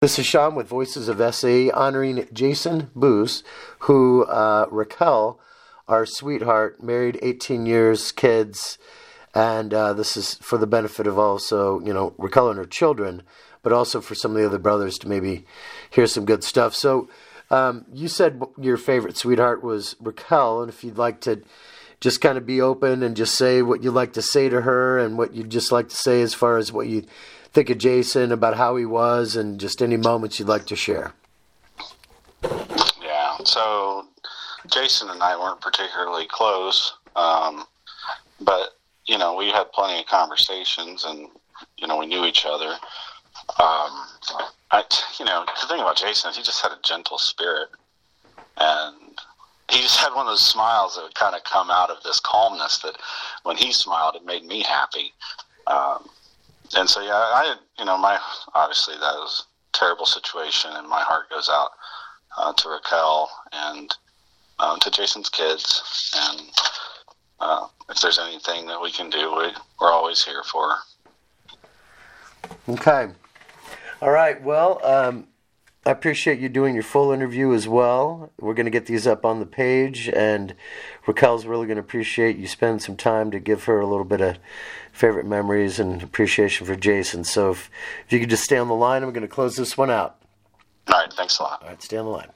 This is Sean with Voices of SAE, honoring Jason Boos, who Raquel, our sweetheart, married 18 years, kids, and this is for the benefit of also, Raquel and her children, but also for some of the other brothers to maybe hear some good stuff. So you said your favorite sweetheart was Raquel, and if you'd like to just kind of be open and just say what you'd like to say to her and what you'd just like to say as far as what you think of Jason, about how he was, and just any moments you'd like to share. Yeah, so Jason and I weren't particularly close, but, we had plenty of conversations and, we knew each other. The thing about Jason is he just had a gentle spirit, and he just had one of those smiles that would kind of come out of this calmness that when he smiled, it made me happy. And so, obviously that was a terrible situation, and my heart goes out to Raquel and to Jason's kids. And if there's anything that we can do, we're always here for her. Okay. All right. Well, I appreciate you doing your full interview as well. We're going to get these up on the page, and Raquel's really going to appreciate you spending some time to give her a little bit of favorite memories and appreciation for Jason. So if you could just stay on the line, I'm going to close this one out. All right. Thanks a lot. All right. Stay on the line.